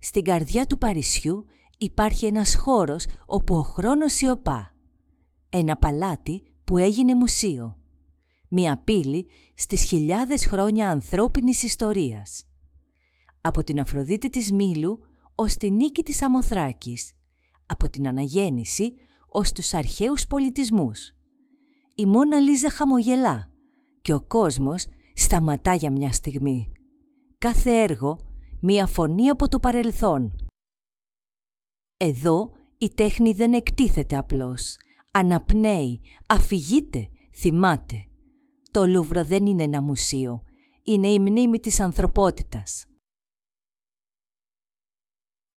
Στην καρδιά του Παρισιού υπάρχει ένας χώρος όπου ο χρόνος σιωπά. Ένα παλάτι που έγινε μουσείο. Μια πύλη στις χιλιάδες χρόνια ανθρώπινης ιστορίας. Από την Αφροδίτη της Μήλου ως τη νίκη της Αμοθράκης. Από την Αναγέννηση ως τους αρχαίους πολιτισμούς. Η Μόνα Λίζα χαμογελά και ο κόσμος σταματά για μια στιγμή. Κάθε έργο μια φωνή από το παρελθόν. Εδώ η τέχνη δεν εκτίθεται απλώς. Αναπνέει, αφηγείται, θυμάται. Το Λούβρο δεν είναι ένα μουσείο. Είναι η μνήμη της ανθρωπότητας.